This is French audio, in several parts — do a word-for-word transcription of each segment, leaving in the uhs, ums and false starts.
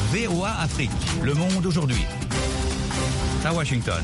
V O A Afrique, le monde aujourd'hui. À Washington.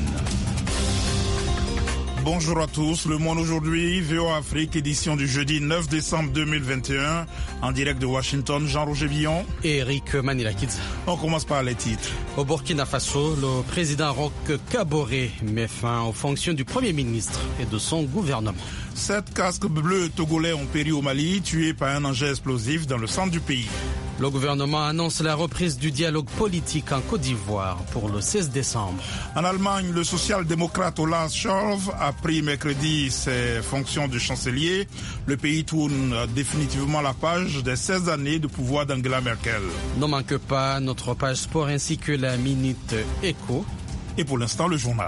Bonjour à tous, le monde aujourd'hui, V O A Afrique, édition du jeudi neuf décembre deux mille vingt et un, en direct de Washington, Jean-Roger Villon et Eric Manilakidze. On commence par les titres. Au Burkina Faso, le président Roch Kaboré met fin aux fonctions du Premier ministre et de son gouvernement. Sept casques bleus togolais ont péri au Mali, tués par un engin explosif dans le centre du pays. Le gouvernement annonce la reprise du dialogue politique en Côte d'Ivoire pour le seize décembre. En Allemagne, le social-démocrate Olaf Scholz a pris mercredi ses fonctions de chancelier. Le pays tourne définitivement la page des seize années de pouvoir d'Angela Merkel. Ne manque pas notre page sport ainsi que la Minute Éco. Et pour l'instant, le journal.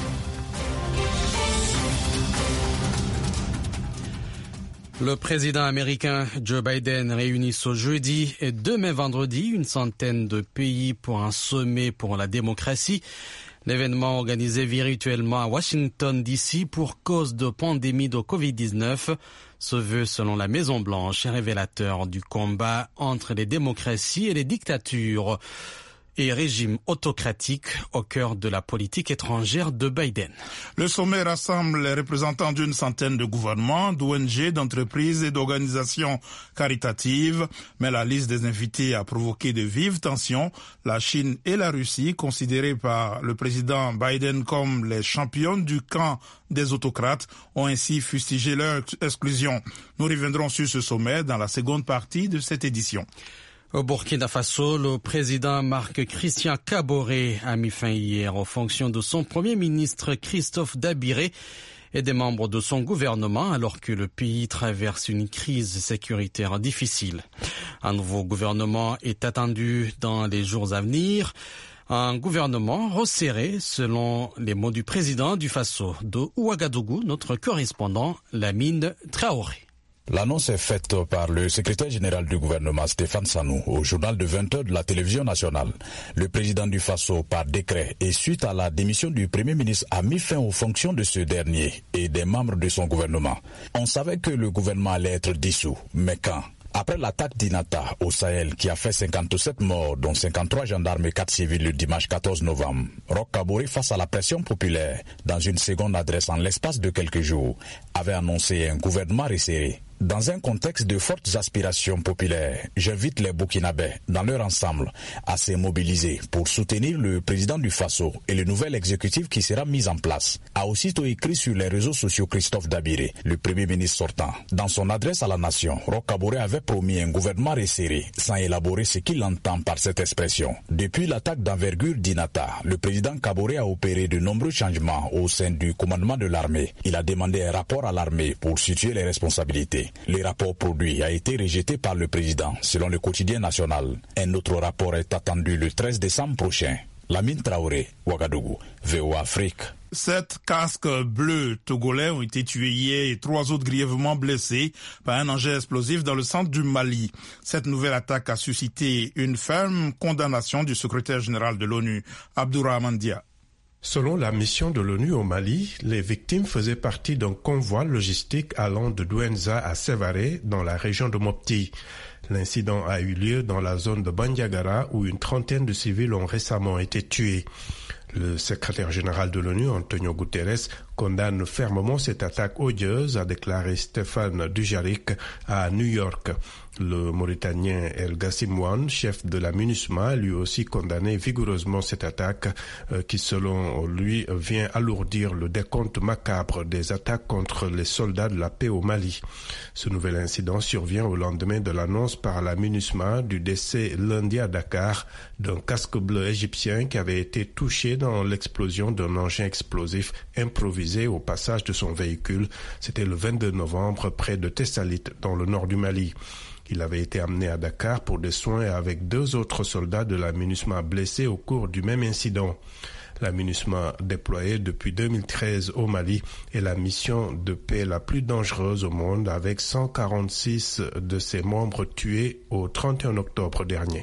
Le président américain Joe Biden réunit ce jeudi et demain vendredi une centaine de pays pour un sommet pour la démocratie. L'événement organisé virtuellement à Washington D C pour cause de pandémie de covid dix-neuf se veut, selon la Maison-Blanche, révélateur du combat entre les démocraties et les dictatures et régimes autocratiques au cœur de la politique étrangère de Biden. Le sommet rassemble les représentants d'une centaine de gouvernements, d'O N G, d'entreprises et d'organisations caritatives. Mais la liste des invités a provoqué de vives tensions. La Chine et la Russie, considérées par le président Biden comme les championnes du camp des autocrates, ont ainsi fustigé leur exclusion. Nous reviendrons sur ce sommet dans la seconde partie de cette édition. Au Burkina Faso, le président Marc-Christian Kaboré a mis fin hier aux fonctions de son premier ministre Christophe Dabiré et des membres de son gouvernement alors que le pays traverse une crise sécuritaire difficile. Un nouveau gouvernement est attendu dans les jours à venir. Un gouvernement resserré selon les mots du président du Faso de Ouagadougou, notre correspondant Lamine Traoré. L'annonce est faite par le secrétaire général du gouvernement Stéphane Sanou au journal de vingt heures de la télévision nationale. Le président du Faso, par décret et suite à la démission du Premier ministre, a mis fin aux fonctions de ce dernier et des membres de son gouvernement. On savait que le gouvernement allait être dissous, mais quand ? Après l'attaque d'Inata au Sahel qui a fait cinquante-sept morts, dont cinquante-trois gendarmes et quatre civils le dimanche quatorze novembre, Roch Kaboré, face à la pression populaire, dans une seconde adresse en l'espace de quelques jours, avait annoncé un gouvernement resserré. Dans un contexte de fortes aspirations populaires, j'invite les Burkinabés, dans leur ensemble, à se mobiliser pour soutenir le président du Faso et le nouvel exécutif qui sera mis en place, a aussitôt écrit sur les réseaux sociaux Christophe Dabiré, le premier ministre sortant. Dans son adresse à la nation, Roch Kaboré avait promis un gouvernement resserré, sans élaborer ce qu'il entend par cette expression. Depuis l'attaque d'envergure d'Inata, le président Kaboré a opéré de nombreux changements au sein du commandement de l'armée. Il a demandé un rapport à l'armée pour situer les responsabilités. Le rapport produit a été rejeté par le président, selon le quotidien national. Un autre rapport est attendu le treize décembre prochain. Lamine Traoré, Ouagadougou, V O A Afrique. Sept casques bleus togolais ont été tués hier et trois autres grièvement blessés par un engin explosif dans le centre du Mali. Cette nouvelle attaque a suscité une ferme condamnation du secrétaire général de l'ONU, Abdourahmane Dia. Selon la mission de l'ONU au Mali, les victimes faisaient partie d'un convoi logistique allant de Douenza à Sévaré, dans la région de Mopti. L'incident a eu lieu dans la zone de Bandiagara où une trentaine de civils ont récemment été tués. Le secrétaire général de l'ONU, Antonio Guterres, condamne fermement cette attaque odieuse, a déclaré Stéphane Dujarric à New York. Le Mauritanien El Gassimouane, chef de la MINUSMA, a lui aussi condamné vigoureusement cette attaque euh, qui, selon lui, vient alourdir le décompte macabre des attaques contre les soldats de la paix au Mali. Ce nouvel incident survient au lendemain de l'annonce par la MINUSMA du décès lundi à Dakar d'un casque bleu égyptien qui avait été touché dans l'explosion d'un engin explosif improvisé au passage de son véhicule. C'était le vingt-deux novembre près de Tessalit, dans le nord du Mali. Il avait été amené à Dakar pour des soins avec deux autres soldats de la MINUSMA blessés au cours du même incident. La MINUSMA, déployée depuis deux mille treize au Mali, est la mission de paix la plus dangereuse au monde avec cent quarante-six de ses membres tués au trente et un octobre dernier.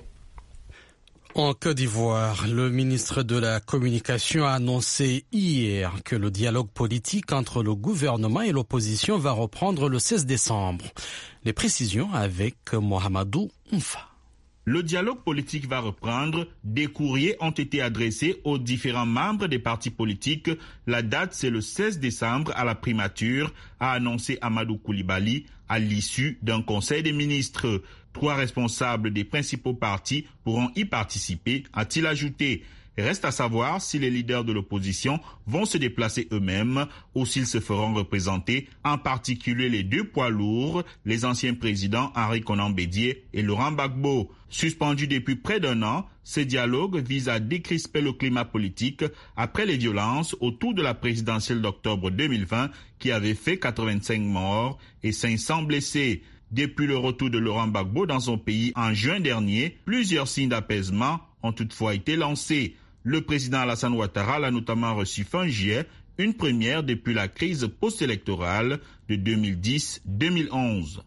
En Côte d'Ivoire, le ministre de la Communication a annoncé hier que le dialogue politique entre le gouvernement et l'opposition va reprendre le seize décembre. Les précisions avec Mohamedou Oumfa. Le dialogue politique va reprendre. Des courriers ont été adressés aux différents membres des partis politiques. La date, c'est le seize décembre à la primature, a annoncé Amadou Koulibaly à l'issue d'un conseil des ministres. Trois responsables des principaux partis pourront y participer, a-t-il ajouté. Reste à savoir si les leaders de l'opposition vont se déplacer eux-mêmes ou s'ils se feront représenter, en particulier les deux poids lourds, les anciens présidents Henri Konan Bédié et Laurent Gbagbo. Suspendu depuis près d'un an, ce dialogue vise à décrisper le climat politique après les violences autour de la présidentielle d'octobre deux mille vingt qui avait fait quatre-vingt-cinq morts et cinq cents blessés. Depuis le retour de Laurent Gbagbo dans son pays en juin dernier, plusieurs signes d'apaisement ont toutefois été lancés. Le président Alassane Ouattara l'a notamment reçu fin juillet, une première depuis la crise post-électorale de deux mille dix deux mille onze.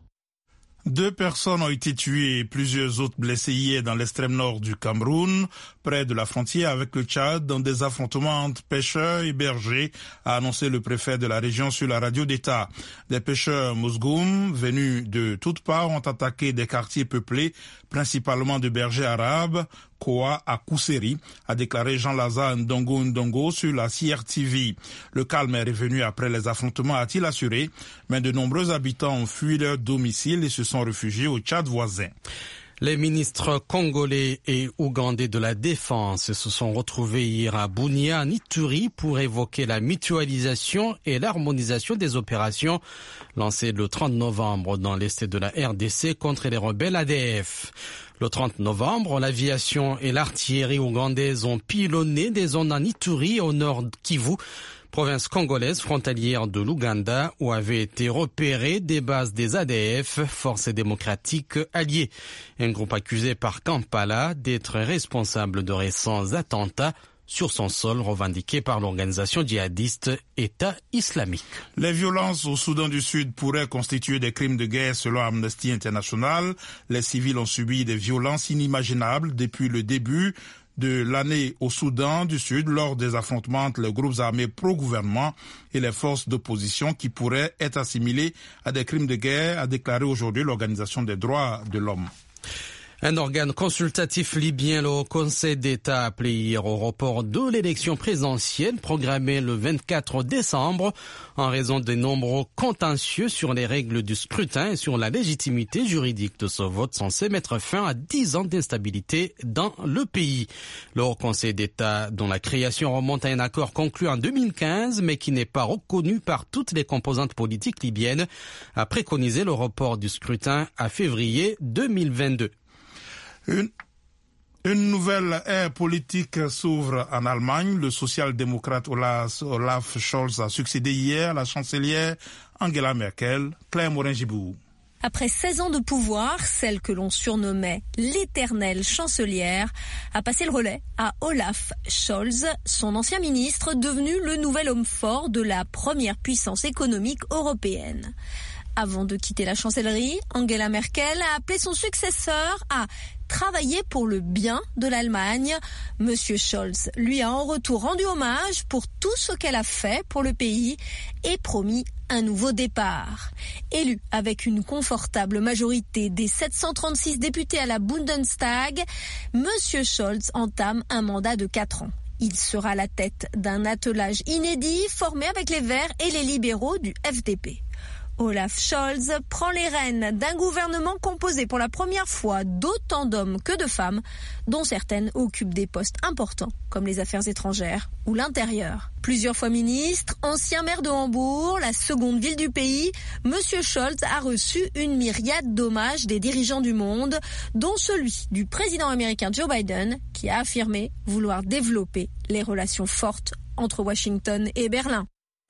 Deux personnes ont été tuées et plusieurs autres blessées hier dans l'extrême nord du Cameroun, près de la frontière avec le Tchad, dans des affrontements entre pêcheurs et bergers, a annoncé le préfet de la région sur la radio d'État. Des pêcheurs mousgoum, venus de toutes parts, ont attaqué des quartiers peuplés, principalement de bergers arabes, Koa à Kousséri, a déclaré Jean-Lazare Ndongo Ndongo sur la C R T V. Le calme est revenu après les affrontements, a-t-il assuré, mais de nombreux habitants ont fui leur domicile et se sont réfugiés au Tchad voisin. Les ministres congolais et ougandais de la Défense se sont retrouvés hier à Bunia, en Ituri, pour évoquer la mutualisation et l'harmonisation des opérations lancées le trente novembre dans l'est de la R D C contre les rebelles A D F. Le trente novembre, l'aviation et l'artillerie ougandaises ont pilonné des zones en Ituri, au nord de Kivu, province congolaise frontalière de l'Ouganda, où avaient été repérées des bases des A D F, forces démocratiques alliées. Un groupe accusé par Kampala d'être responsable de récents attentats sur son sol, revendiqué par l'organisation djihadiste État islamique. Les violences au Soudan du Sud pourraient constituer des crimes de guerre selon Amnesty International. Les civils ont subi des violences inimaginables depuis le début de l'année au Soudan du Sud lors des affrontements entre les groupes armés pro-gouvernement et les forces d'opposition qui pourraient être assimilés à des crimes de guerre, a déclaré aujourd'hui l'Organisation des droits de l'homme. Un organe consultatif libyen, le Conseil d'État, a appelé hier au report de l'élection présidentielle programmée le vingt-quatre décembre en raison des nombreux contentieux sur les règles du scrutin et sur la légitimité juridique de ce vote censé mettre fin à dix ans d'instabilité dans le pays. Le Haut Conseil d'État, dont la création remonte à un accord conclu en deux mille quinze mais qui n'est pas reconnu par toutes les composantes politiques libyennes, a préconisé le report du scrutin à février deux mille vingt-deux. Une, une nouvelle ère politique s'ouvre en Allemagne. Le social-démocrate Olaf, Olaf Scholz a succédé hier à la chancelière Angela Merkel. Claire Morin-Gibou. Après seize ans de pouvoir, celle que l'on surnommait l'éternelle chancelière a passé le relais à Olaf Scholz, son ancien ministre, devenu le nouvel homme fort de la première puissance économique européenne. Avant de quitter la chancellerie, Angela Merkel a appelé son successeur à travailler pour le bien de l'Allemagne. Monsieur Scholz lui a en retour rendu hommage pour tout ce qu'elle a fait pour le pays et promis un nouveau départ. Élu avec une confortable majorité des sept cent trente-six députés à la Bundestag, Monsieur Scholz entame un mandat de quatre ans. Il sera à la tête d'un attelage inédit formé avec les Verts et les libéraux du F D P. Olaf Scholz prend les rênes d'un gouvernement composé pour la première fois d'autant d'hommes que de femmes, dont certaines occupent des postes importants comme les affaires étrangères ou l'intérieur. Plusieurs fois ministre, ancien maire de Hambourg, la seconde ville du pays, Monsieur Scholz a reçu une myriade d'hommages des dirigeants du monde, dont celui du président américain Joe Biden, qui a affirmé vouloir développer les relations fortes entre Washington et Berlin.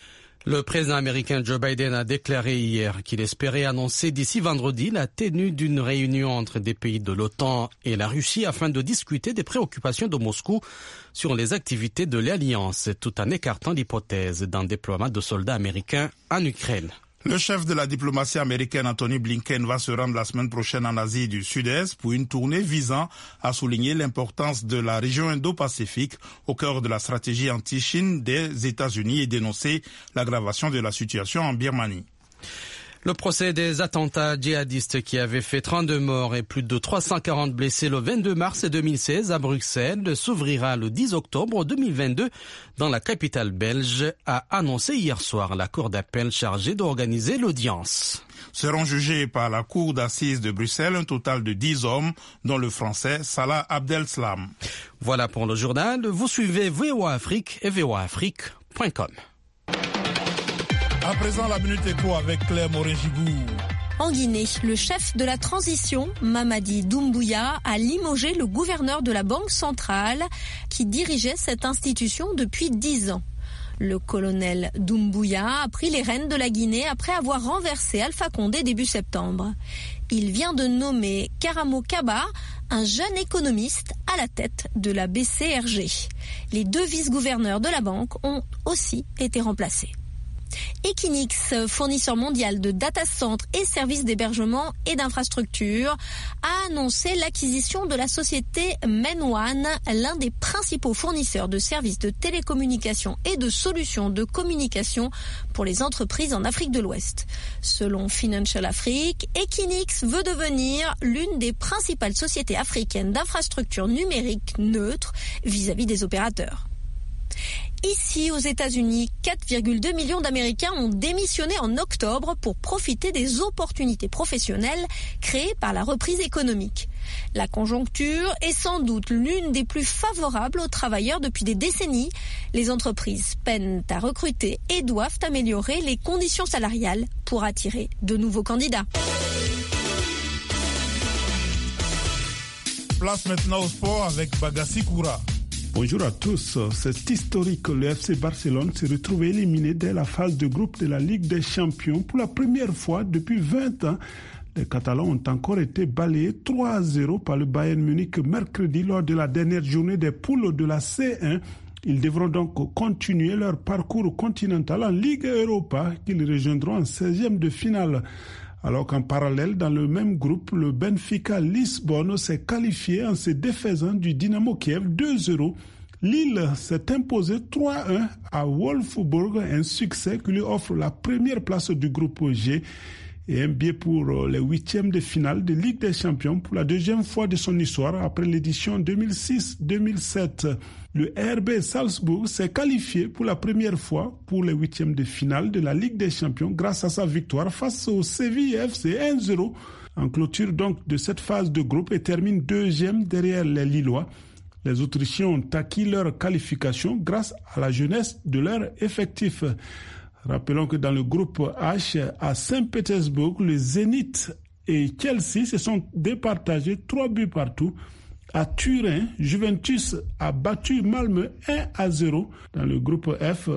Le président américain Joe Biden a déclaré hier qu'il espérait annoncer d'ici vendredi la tenue d'une réunion entre des pays de l'OTAN et la Russie afin de discuter des préoccupations de Moscou sur les activités de l'Alliance, tout en écartant l'hypothèse d'un déploiement de soldats américains en Ukraine. Le chef de la diplomatie américaine, Anthony Blinken, va se rendre la semaine prochaine en Asie du Sud-Est pour une tournée visant à souligner l'importance de la région Indo-Pacifique au cœur de la stratégie anti-Chine des États-Unis et dénoncer l'aggravation de la situation en Birmanie. Le procès des attentats djihadistes qui avaient fait trente-deux morts et plus de trois cent quarante blessés le vingt-deux mars deux mille seize à Bruxelles s'ouvrira le dix octobre deux mille vingt-deux dans la capitale belge, a annoncé hier soir la cour d'appel chargée d'organiser l'audience. Seront jugés par la cour d'assises de Bruxelles un total de dix hommes, dont le français Salah Abdeslam. Voilà pour le journal. Vous suivez V O A Afrique et V O A Afrique point com. À présent, la Minute Éco avec Claire Morin-Gibou. En Guinée, le chef de la transition, Mamadi Doumbouya, a limogé le gouverneur de la Banque centrale qui dirigeait cette institution depuis dix ans. Le colonel Doumbouya a pris les rênes de la Guinée après avoir renversé Alpha Condé début septembre. Il vient de nommer Karamo Kaba, un jeune économiste, à la tête de la B C R G. Les deux vice-gouverneurs de la banque ont aussi été remplacés. Equinix, fournisseur mondial de data centers et services d'hébergement et d'infrastructure, a annoncé l'acquisition de la société MainOne, l'un des principaux fournisseurs de services de télécommunications et de solutions de communication pour les entreprises en Afrique de l'Ouest. Selon Financial Afrique, Equinix veut devenir l'une des principales sociétés africaines d'infrastructures numériques neutres vis-à-vis des opérateurs. Ici, aux États-Unis, quatre virgule deux millions d'Américains ont démissionné en octobre pour profiter des opportunités professionnelles créées par la reprise économique. La conjoncture est sans doute l'une des plus favorables aux travailleurs depuis des décennies. Les entreprises peinent à recruter et doivent améliorer les conditions salariales pour attirer de nouveaux candidats. Place maintenant au sport avec Bagassi Koura. Bonjour à tous. C'est historique. Le F C Barcelone s'est retrouvé éliminé dès la phase de groupe de la Ligue des Champions. Pour la première fois depuis vingt ans, les Catalans ont encore été balayés trois à zéro par le Bayern Munich mercredi lors de la dernière journée des poules de la C un. Ils devront donc continuer leur parcours continental en Ligue Europa qu'ils rejoindront en seizième de finale. Alors qu'en parallèle, dans le même groupe, le Benfica Lisbonne s'est qualifié en se défaisant du Dynamo Kiev deux zéro. Lille s'est imposé trois à un à Wolfsburg, un succès qui lui offre la première place du groupe G et un billet pour les huitièmes de finale de Ligue des Champions pour la deuxième fois de son histoire après l'édition deux mille six deux mille sept. Le R B Salzbourg s'est qualifié pour la première fois pour les huitièmes de finale de la Ligue des Champions grâce à sa victoire face au Séville F C un zéro en clôture donc de cette phase de groupe et termine deuxième derrière les Lillois. Les Autrichiens ont acquis leur qualification grâce à la jeunesse de leur effectif. Rappelons que dans le groupe H, à Saint-Pétersbourg, le Zénith et Chelsea se sont départagés trois buts partout. À Turin, Juventus a battu Malmö un à zéro. Dans le groupe F,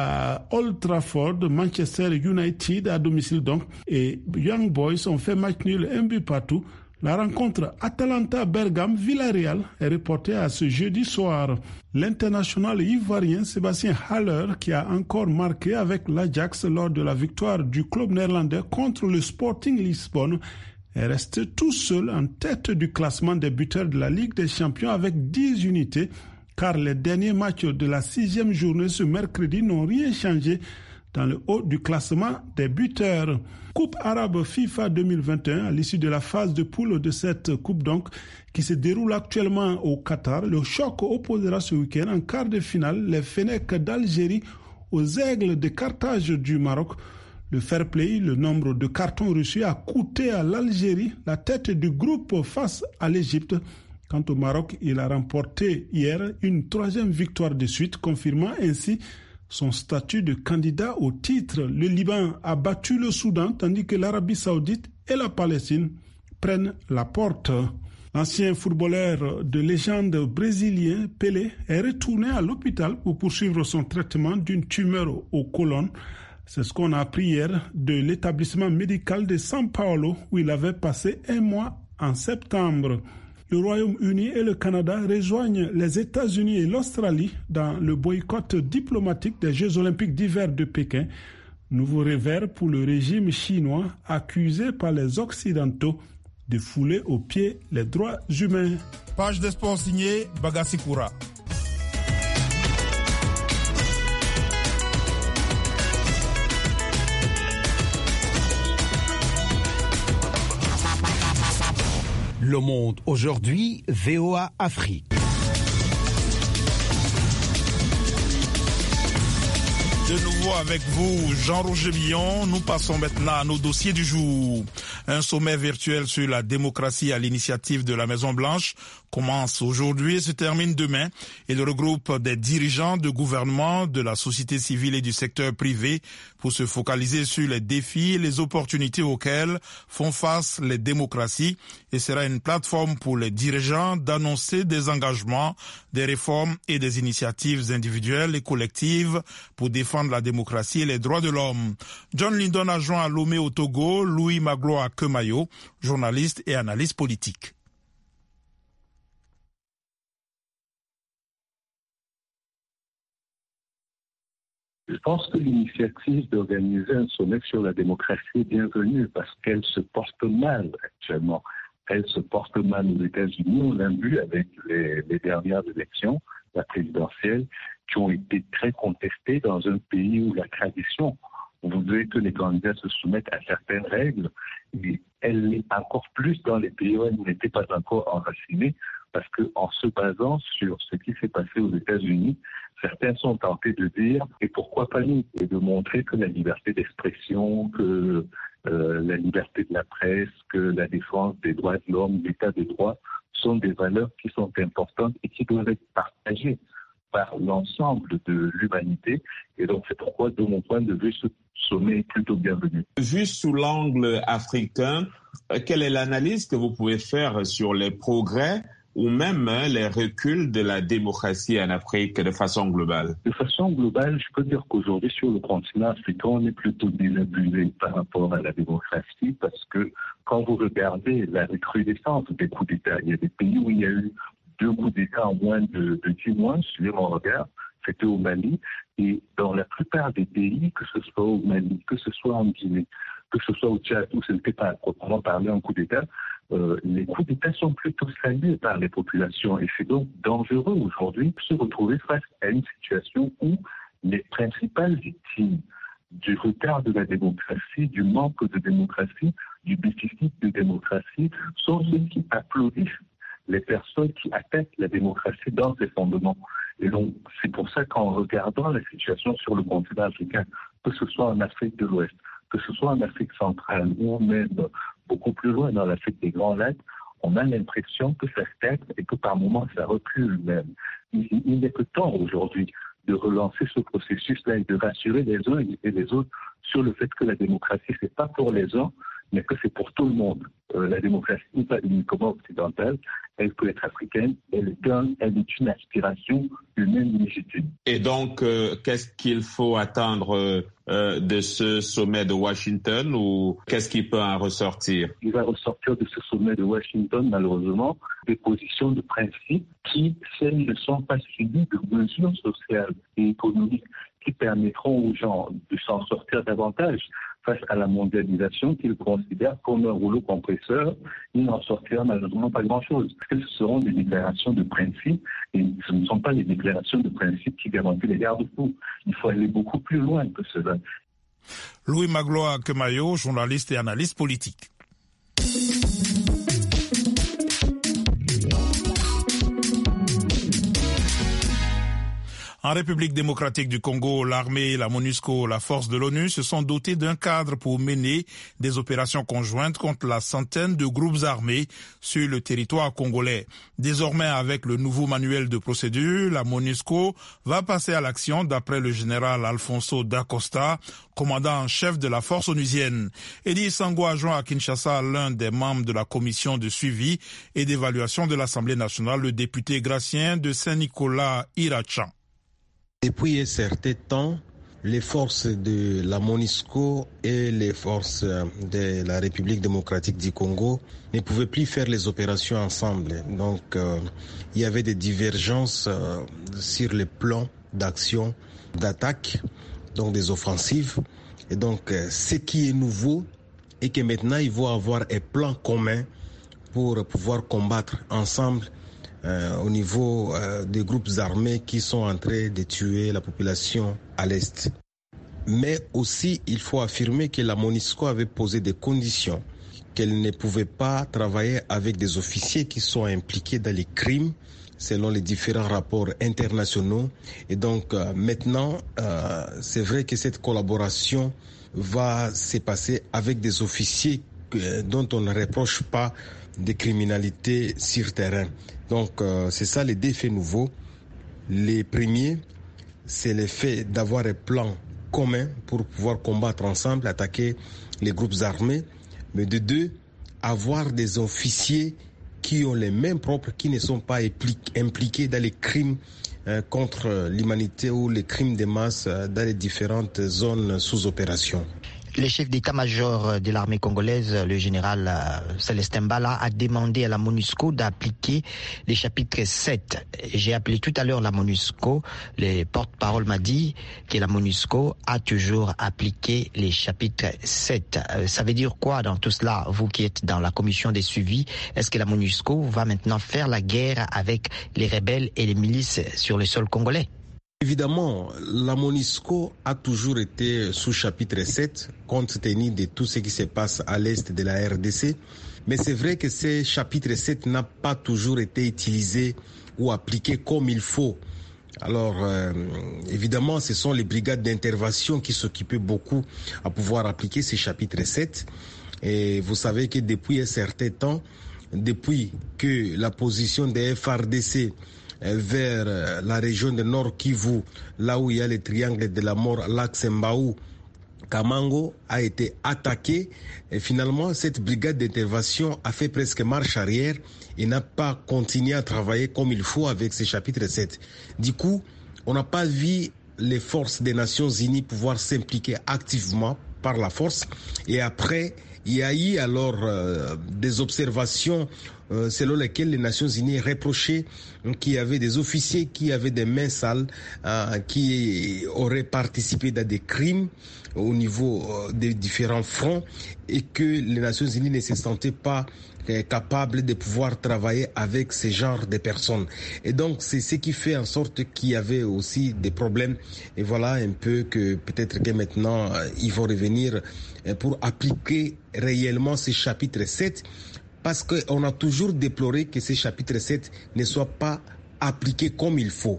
à Old Trafford, Manchester United à domicile donc et Young Boys ont fait match nul un but partout. La rencontre Atalanta-Bergame-Villarreal est reportée à ce jeudi soir. L'international ivoirien Sébastien Haller, qui a encore marqué avec l'Ajax lors de la victoire du club néerlandais contre le Sporting Lisbonne, est resté tout seul en tête du classement des buteurs de la Ligue des Champions avec dix unités, car les derniers matchs de la sixième journée ce mercredi n'ont rien changé dans le haut du classement des buteurs. Coupe arabe FIFA deux mille vingt et un, à l'issue de la phase de poule de cette coupe donc, qui se déroule actuellement au Qatar. Le choc opposera ce week-end en quart de finale les Fennecs d'Algérie aux Aigles de Carthage du Maroc. Le fair play, le nombre de cartons reçus a coûté à l'Algérie la tête du groupe face à l'Égypte. Quant au Maroc, il a remporté hier une troisième victoire de suite, confirmant ainsi son statut de candidat au titre. Le Liban a battu le Soudan, tandis que l'Arabie Saoudite et la Palestine prennent la porte. L'ancien footballeur de légende brésilien Pelé est retourné à l'hôpital pour poursuivre son traitement d'une tumeur au côlon. C'est ce qu'on a appris hier de l'établissement médical de São Paulo où il avait passé un mois en septembre. Le Royaume-Uni et le Canada rejoignent les États-Unis et l'Australie dans le boycott diplomatique des Jeux olympiques d'hiver de Pékin. Nouveau revers pour le régime chinois accusé par les Occidentaux de fouler aux pieds les droits humains. Page de sport signée Bagassi Koura. Le Monde aujourd'hui, V O A Afrique. De nouveau avec vous, Jean-Roger Billon. Nous passons maintenant à nos dossiers du jour. Un sommet virtuel sur la démocratie à l'initiative de la Maison-Blanche commence aujourd'hui et se termine demain. Il regroupe des dirigeants de gouvernement, de la société civile et du secteur privé pour se focaliser sur les défis et les opportunités auxquels font face les démocraties et sera une plateforme pour les dirigeants d'annoncer des engagements, des réformes et des initiatives individuelles et collectives pour défendre la démocratie et les droits de l'homme. John Lindon a joint à Lomé au Togo, Louis Magloire Kemayo, journaliste et analyste politique. Je pense que l'initiative d'organiser un sommet sur la démocratie est bienvenue parce qu'elle se porte mal actuellement. Elle se porte mal aux États-Unis. On l'a vu avec les, les dernières élections, la présidentielle, qui ont été très contestées dans un pays où la tradition voudrait que les candidats se soumettent à certaines règles. Et elle l'est encore plus dans les pays où elle n'était pas encore enracinée parce qu'en se basant sur ce qui s'est passé aux États-Unis, certains sont tentés de dire « et pourquoi pas nous ?» et de montrer que la liberté d'expression, que euh, la liberté de la presse, que la défense des droits de l'homme, l'état de droit sont des valeurs qui sont importantes et qui doivent être partagées par l'ensemble de l'humanité. Et donc c'est pourquoi, de mon point de vue, ce sommet est plutôt bienvenu. Vu sous l'angle africain, quelle est l'analyse que vous pouvez faire sur les progrès ou même les reculs de la démocratie en Afrique de façon globale? De façon globale, je peux dire qu'aujourd'hui, sur le continent africain, on est plutôt désabusé par rapport à la démocratie parce que quand vous regardez la recrudescence des coups d'État, il y a des pays où il y a eu deux coups d'État en moins de, de dix mois, suivez mon regard, c'était au Mali. Et dans la plupart des pays, que ce soit au Mali, que ce soit en Guinée, que ce soit au Tchad, où ce n'était pas proprement parler un coup d'État, euh, les coups d'État sont plutôt salués par les populations. Et c'est donc dangereux aujourd'hui de se retrouver face à une situation où les principales victimes du retard de la démocratie, du manque de démocratie, du déficit de démocratie, sont ceux qui applaudissent les personnes qui attaquent la démocratie dans ses fondements. Et donc, c'est pour ça qu'en regardant la situation sur le continent africain, que ce soit en Afrique de l'Ouest, que ce soit en Afrique centrale ou même beaucoup plus loin dans l'Afrique des Grands Lacs, on a l'impression que ça stagne et que par moments ça recule même. Il, il n'est que temps aujourd'hui de relancer ce processus-là et de rassurer les uns et les autres sur le fait que la démocratie, c'est pas pour les uns, mais que c'est pour tout le monde. Euh, la démocratie n'est pas uniquement occidentale, elle peut être africaine, elle est, un, elle est une aspiration humaine légitime. Et donc, euh, qu'est-ce qu'il faut attendre euh, de ce sommet de Washington ou qu'est-ce qui peut en ressortir? Il va ressortir de ce sommet de Washington, malheureusement, des positions de principe qui, si elles ne sont pas suivies de mesures sociales et économiques qui permettront aux gens de s'en sortir davantage face à la mondialisation qu'ils considèrent comme un rouleau compresseur, il n'en sortira malheureusement pas grand-chose. Parce que ce seront des déclarations de principe et ce ne sont pas les déclarations de principe qui garantissent les garde-fous. Il faut aller beaucoup plus loin que cela. Louis Magloire Kemayo, journaliste et analyste politique. En République démocratique du Congo, l'armée, la MONUSCO, la force de l'ONU se sont dotés d'un cadre pour mener des opérations conjointes contre la centaine de groupes armés sur le territoire congolais. Désormais, avec le nouveau manuel de procédure, la MONUSCO va passer à l'action d'après le général Alfonso Dacosta, commandant en chef de la force onusienne. Eddie Sango a joint à Kinshasa l'un des membres de la commission de suivi et d'évaluation de l'Assemblée nationale, le député gracien de Saint-Nicolas Irachan. Depuis un certain temps, les forces de la MONUSCO et les forces de la République démocratique du Congo ne pouvaient plus faire les opérations ensemble. Donc, euh, il y avait des divergences euh, sur les plans d'action, d'attaque, donc des offensives. Et donc, euh, ce qui est nouveau est que maintenant, ils vont avoir un plan commun pour pouvoir combattre ensemble Euh, au niveau euh, des groupes armés qui sont en train de tuer la population à l'Est. Mais aussi, il faut affirmer que la MONUSCO avait posé des conditions qu'elle ne pouvait pas travailler avec des officiers qui sont impliqués dans les crimes selon les différents rapports internationaux. Et donc euh, maintenant, euh, c'est vrai que cette collaboration va se passer avec des officiers euh, dont on ne reproche pas de criminalité sur terrain. Donc euh, c'est ça les défis nouveaux. Les premiers, c'est le fait d'avoir un plan commun pour pouvoir combattre ensemble, attaquer les groupes armés. Mais de deux, avoir des officiers qui ont les mêmes propres, qui ne sont pas impliqués dans les crimes euh, contre l'humanité ou les crimes de masse euh, dans les différentes zones sous opération. Le chef d'état-major de l'armée congolaise, le général Célestin Mbala, a demandé à la MONUSCO d'appliquer les chapitres sept. J'ai appelé tout à l'heure la MONUSCO. Le porte-parole m'a dit que la MONUSCO a toujours appliqué les chapitres sept. Ça veut dire quoi dans tout cela, vous qui êtes dans la commission des suivis? Est-ce que la MONUSCO va maintenant faire la guerre avec les rebelles et les milices sur le sol congolais? Évidemment, la MONUSCO a toujours été sous chapitre sept, compte tenu de tout ce qui se passe à l'est de la R D C. Mais c'est vrai que ce chapitre sept n'a pas toujours été utilisé ou appliqué comme il faut. Alors, euh, évidemment, ce sont les brigades d'intervention qui s'occupaient beaucoup à pouvoir appliquer ce chapitre sept. Et vous savez que depuis un certain temps, depuis que la position des F R D C vers la région de Nord Kivu, là où il y a le triangle de la mort, l'axe Mbaou, Kamango a été attaqué. Et finalement, cette brigade d'intervention a fait presque marche arrière et n'a pas continué à travailler comme il faut avec ce chapitre sept. Du coup, on n'a pas vu les forces des Nations Unies pouvoir s'impliquer activement par la force. Et après, il y a eu alors euh, des observations euh, selon lesquelles les Nations Unies reprochaient qu'il y avait des officiers qui avaient des mains sales, euh, qui auraient participé à des crimes au niveau euh, des différents fronts et que les Nations Unies ne se sentaient pas euh, capables de pouvoir travailler avec ce genre de personnes. Et donc c'est ce qui fait en sorte qu'il y avait aussi des problèmes. Et voilà un peu que peut-être que maintenant euh, ils vont revenir euh, pour appliquer réellement ce chapitre sept, parce qu'on a toujours déploré que ce chapitre sept ne soit pas appliqué comme il faut.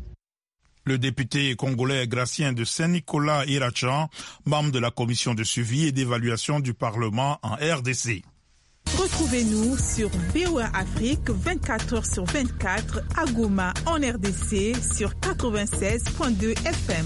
Le député congolais Gracien de Saint-Nicolas Irachan, membre de la commission de suivi et d'évaluation du Parlement en R D C. Retrouvez-nous sur V O A Afrique vingt-quatre heures sur vingt-quatre à Goma en R D C sur quatre-vingt-seize virgule deux F M.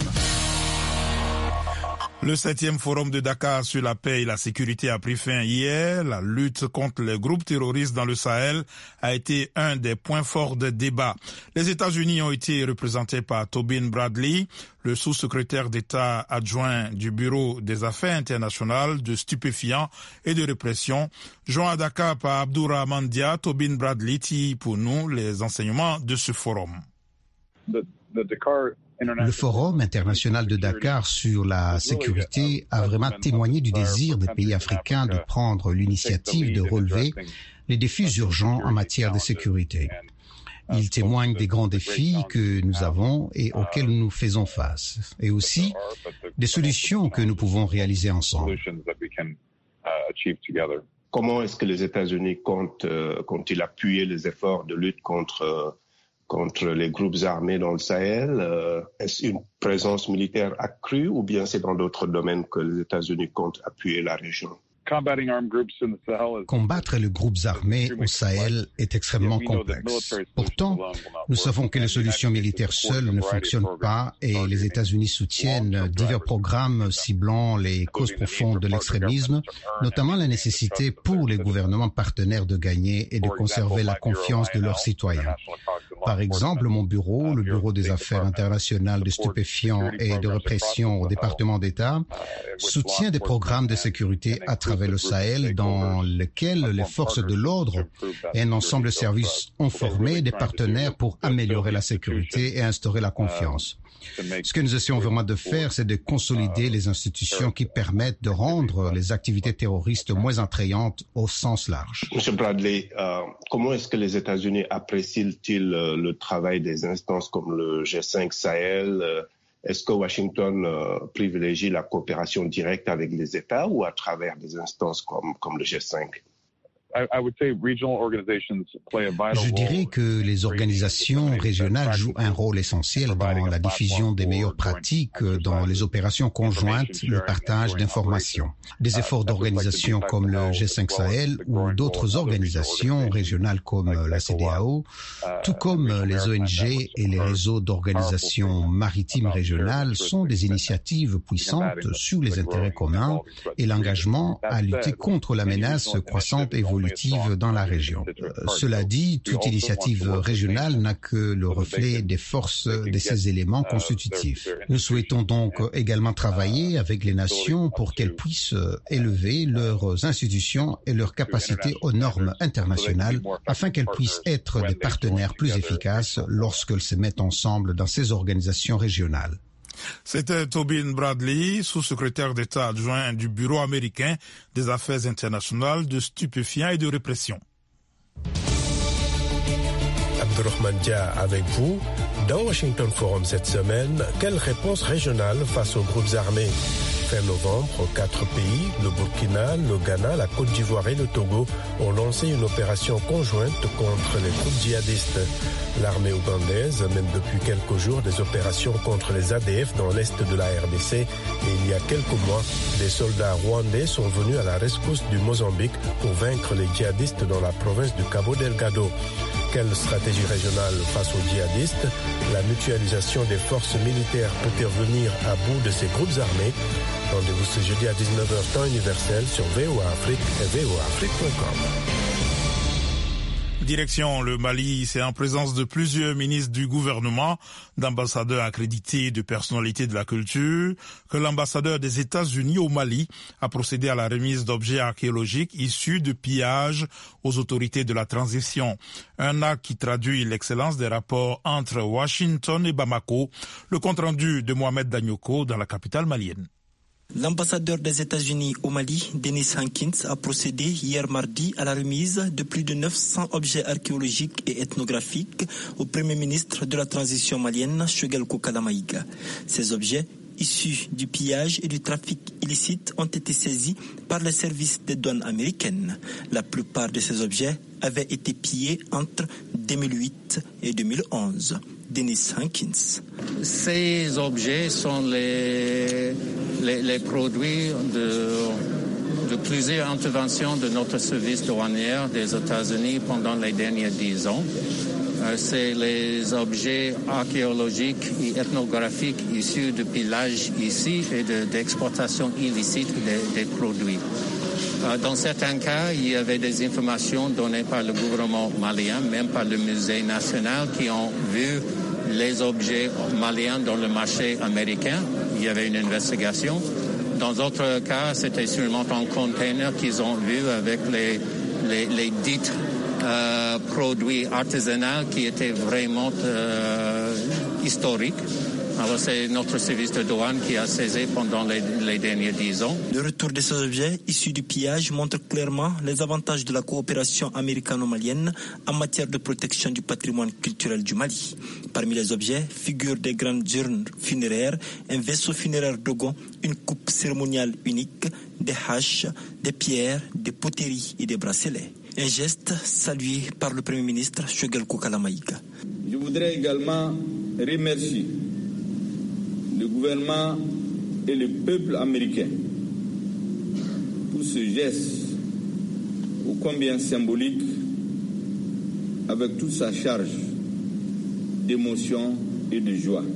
Le septième forum de Dakar sur la paix et la sécurité a pris fin hier. La lutte contre les groupes terroristes dans le Sahel a été un des points forts des débats. Les États-Unis ont été représentés par Tobin Bradley, le sous-secrétaire d'État adjoint du Bureau des Affaires internationales de stupéfiants et de répression. Joint à Dakar par Abdourahmane Dia, Tobin Bradley tire pour nous les enseignements de ce forum. The, the Dakar Le Forum international de Dakar sur la sécurité a vraiment témoigné du désir des pays africains de prendre l'initiative de relever les défis urgents en matière de sécurité. Il témoigne des grands défis que nous avons et auxquels nous faisons face, et aussi des solutions que nous pouvons réaliser ensemble. Comment est-ce que les États-Unis comptent, euh, comptent-ils appuyer les efforts de lutte contre euh, contre les groupes armés dans le Sahel? euh, Est-ce une présence militaire accrue ou bien c'est dans d'autres domaines que les États-Unis comptent appuyer la région? Combattre les groupes armés au Sahel est extrêmement complexe. Pourtant, nous savons que les solutions militaires seules ne fonctionnent pas et les États-Unis soutiennent divers programmes ciblant les causes profondes de l'extrémisme, notamment la nécessité pour les gouvernements partenaires de gagner et de conserver la confiance de leurs citoyens. Par exemple, mon bureau, le Bureau des Affaires internationales de stupéfiants et de répression au département d'État, soutient des programmes de sécurité à travers le Sahel dans lesquels les forces de l'ordre et un ensemble de services ont formé des partenaires pour améliorer la sécurité et instaurer la confiance. Ce que nous essayons vraiment de faire, c'est de consolider les institutions qui permettent de rendre les activités terroristes moins attrayantes au sens large. Monsieur Bradley, euh, comment est-ce que les États-Unis apprécient-ils euh, le travail des instances comme le G cinq Sahel? euh, Est-ce que Washington euh, privilégie la coopération directe avec les États ou à travers des instances comme, comme le G cinq? Je dirais que les organisations régionales jouent un rôle essentiel dans la diffusion des meilleures pratiques, dans les opérations conjointes, le partage d'informations. Des efforts d'organisations comme le G cinq Sahel ou d'autres organisations régionales comme la C D A O, tout comme les O N G et les réseaux d'organisations maritimes régionales sont des initiatives puissantes sur les intérêts communs et l'engagement à lutter contre la menace croissante et évolutive dans la région. Euh, cela dit, toute initiative régionale n'a que le reflet des forces de ces éléments constitutifs. Nous souhaitons donc également travailler avec les nations pour qu'elles puissent élever leurs institutions et leurs capacités aux normes internationales afin qu'elles puissent être des partenaires plus efficaces lorsqu'elles se mettent ensemble dans ces organisations régionales. C'était Tobin Bradley, sous-secrétaire d'État adjoint du Bureau américain des affaires internationales de stupéfiants et de répression. Abdurrahman Dia avec vous. Dans Washington Forum cette semaine, quelle réponse régionale face aux groupes armés? Fin novembre, quatre pays, le Burkina, le Ghana, la Côte d'Ivoire et le Togo, ont lancé une opération conjointe contre les groupes djihadistes. L'armée ougandaise mène depuis quelques jours des opérations contre les A D F dans l'est de la R D C et il y a quelques mois, des soldats rwandais sont venus à la rescousse du Mozambique pour vaincre les djihadistes dans la province du Cabo Delgado. Quelle stratégie régionale face aux djihadistes? La mutualisation des forces militaires peut-elle venir à bout de ces groupes armés? Rendez-vous ce jeudi à dix-neuf heures temps universel sur V O A Afrique et V O A Afrique point com. Direction le Mali, c'est en présence de plusieurs ministres du gouvernement, d'ambassadeurs accrédités, de personnalités de la culture, que l'ambassadeur des États-Unis au Mali a procédé à la remise d'objets archéologiques issus de pillages aux autorités de la transition. Un acte qui traduit l'excellence des rapports entre Washington et Bamako. Le compte-rendu de Mohamed Danyoko dans la capitale malienne. L'ambassadeur des États-Unis au Mali, Dennis Hankins, a procédé hier mardi à la remise de plus de neuf cents objets archéologiques et ethnographiques au Premier ministre de la transition malienne, Choguel Kokala Maïga. Ces objets, issus du pillage et du trafic illicite, ont été saisis par les services des douanes américaines. La plupart de ces objets avaient été pillés entre deux mille huit et deux mille onze. Dennis Hankins. Ces objets sont les, les, les produits de, de plusieurs interventions de notre service douanier des États-Unis pendant les derniers dix ans. C'est les objets archéologiques et ethnographiques issus de pillage ici et de, d'exportation illicite des, des produits. Dans certains cas, il y avait des informations données par le gouvernement malien, même par le musée national, qui ont vu les objets maliens dans le marché américain. Il y avait une investigation. Dans d'autres cas, c'était sûrement un container qu'ils ont vu avec les, les, les dits euh, produits artisanaux qui étaient vraiment euh, historiques. Alors c'est notre service de douane qui a saisi pendant les, les derniers dix ans. Le retour de ces objets issus du pillage montre clairement les avantages de la coopération américano-malienne en matière de protection du patrimoine culturel du Mali. Parmi les objets figurent des grandes urnes funéraires, un vaisseau funéraire dogon, une coupe cérémoniale unique, des haches, des pierres, des poteries et des bracelets. Un geste salué par le Premier ministre Choguel Kokala Maïga. Je voudrais également remercier le gouvernement et le peuple américain pour ce geste ô combien symbolique, avec toute sa charge d'émotion et de joie.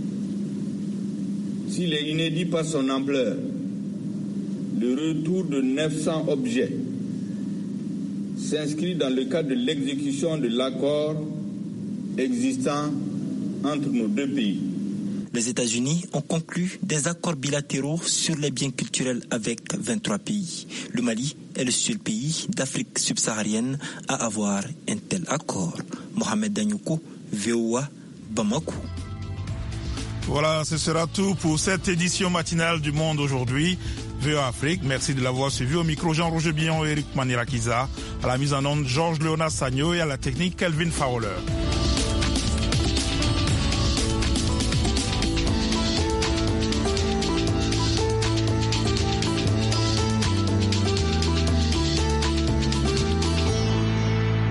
S'il est inédit par son ampleur, le retour de neuf cents objets s'inscrit dans le cadre de l'exécution de l'accord existant entre nos deux pays. Les États-Unis ont conclu des accords bilatéraux sur les biens culturels avec vingt-trois pays. Le Mali est le seul pays d'Afrique subsaharienne à avoir un tel accord. Mohamed Danyoko, V O A, Bamako. Voilà, ce sera tout pour cette édition matinale du Monde aujourd'hui. V O A Afrique, merci de l'avoir suivi. Au micro, Jean-Roger Billon et Eric Manirakiza. À la mise en onde, Georges Léonard Sagno et à la technique, Kelvin Fowler.